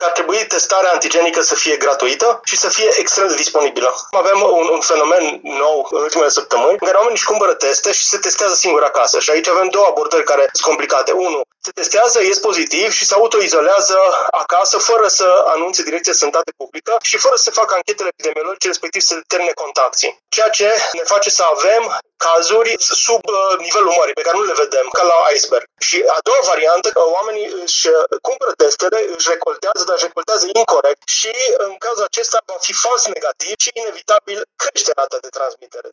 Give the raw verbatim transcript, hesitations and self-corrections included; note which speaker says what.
Speaker 1: că ar trebui testarea antigenică să fie gratuită și să fie extrem de disponibilă. Avem un, un fenomen nou în ultimele săptămâni în care oamenii își cumpără teste și se testează singuri acasă. Și aici avem două abordări care sunt complicate. Unu, se testează, ies pozitiv și se autoizolează acasă fără să anunțe Direcția de Sănătate Publică și fără să facă anchetele epidemiologice, respectiv să determine contacții. Ceea ce ne face să avem cazuri sub uh, nivelul mării, pe care nu le vedem, ca la iceberg. Și a doua variantă, că oamenii își cumpără testele, își recoltează, dar își recoltează incorect și în cazul acesta va fi fals negativ și inevitabil crește rata de transmitere.